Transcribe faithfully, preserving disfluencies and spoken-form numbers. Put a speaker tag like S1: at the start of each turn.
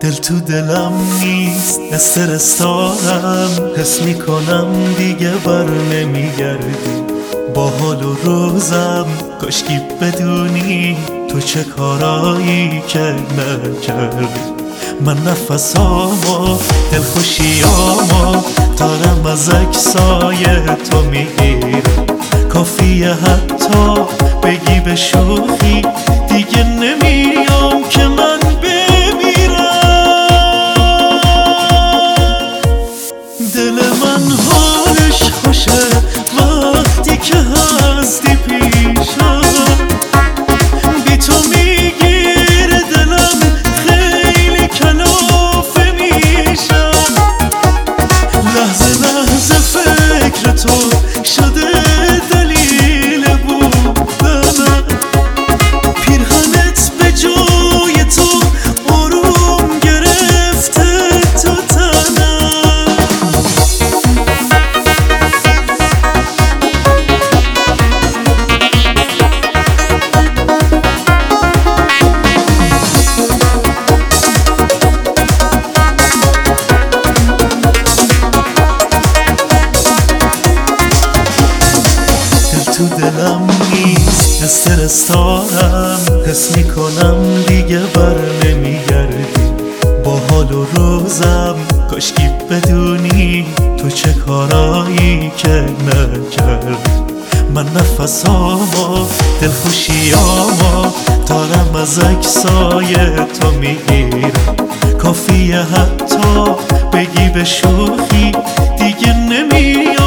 S1: دل تو دلم نیست، استرس دارم، حس میکنم دیگه بر نمیگردی. با حال و روزم کاشکی بدونی تو چه کارایی که نکردی. من نفسامو دلخوشیامو دارم از عکسای تو میگیرم. کافیه حتی بگی به شوخی دیگه نمیام که من دل من حالش خوشه وقتی که هستی پیشم. بی تو میگیره دلم، خیلی کلافه میشم. لحظه لحظه فکر تو شده دلیل بودنم. پیرهنت به جای تو آروم گرفته تو تنم. تو دلم نیست، استرس دارم، حس میکنم دیگه بر نمیگردی. با حال و روزم کاشکی بدونی تو چه کارایی که نکردی. من نفسامو دلخوشیامو دارم از عکسای تو میگیرم. کافیه حتی بگی به شوخی دیگه نمیام